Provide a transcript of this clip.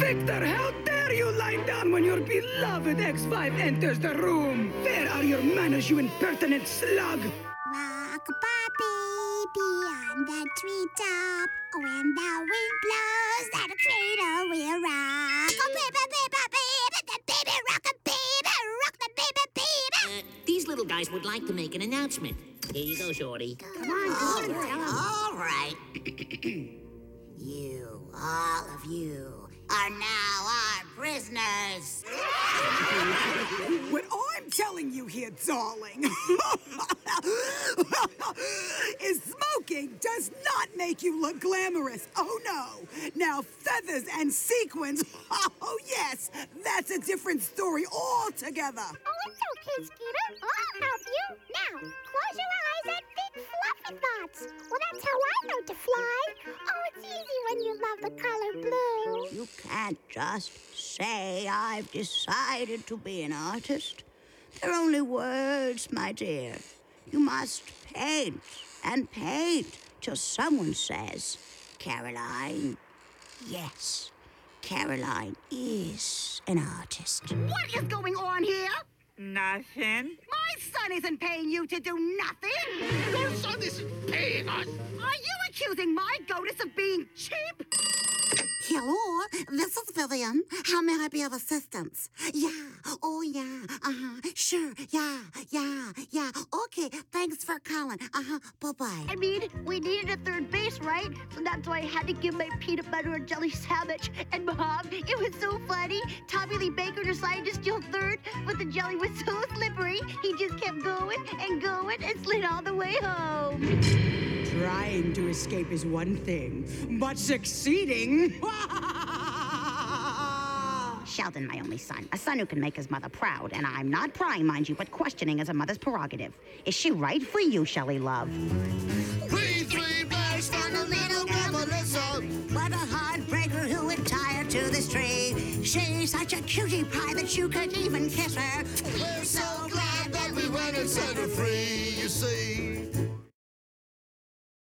Victor, how dare you lie down when your beloved X5 enters the room? Where are your manners, you impertinent slug? Rock-a-bye, baby, on the treetop. When the wind blows, that cradle will rock. Oh, baby, baby, baby, the baby rock the baby, baby. These little guys would like to make an announcement. Here you go, Shorty. Come on, all right. You, all of you, are now our prisoners. What I'm telling you here, darling, is smoking does not make you look glamorous. Oh, no. Now, feathers and sequins, oh, yes, that's a different story altogether. Oh, it's okay, Skeeter. I'll help you. Now, close your eyes and think fluffy thoughts. Well, that's how I know to fly. Oh, it's easy when you love the color blue. You can't just say I've decided to be an artist. They're only words, my dear. You must paint and paint till someone says, Caroline, yes, Caroline is an artist. What is going on here? Nothing. My son isn't paying you to do nothing. Your son isn't paying us. Are you accusing my goddess of being cheap? Hello, this is Vivian. How may I be of assistance? Yeah, oh yeah, sure, yeah. Okay, thanks for calling. Bye-bye. I mean, we needed a third base, right? So that's why I had to give my peanut butter and jelly sandwich. And Mom, it was so funny. Tommy Lee Baker decided to steal third, but the jelly was so slippery, he just kept going and slid all the way home. Trying to escape is one thing, but succeeding... Sheldon, my only son. A son who can make his mother proud. And I'm not prying, mind you, but questioning is a mother's prerogative. Is she right for you, Shelley Love? We three bears found a little girl, Melissa. What a heartbreaker who would tie her to this tree. She's such a cutie pie that you could even kiss her. We're so glad that we went and set her free, you see.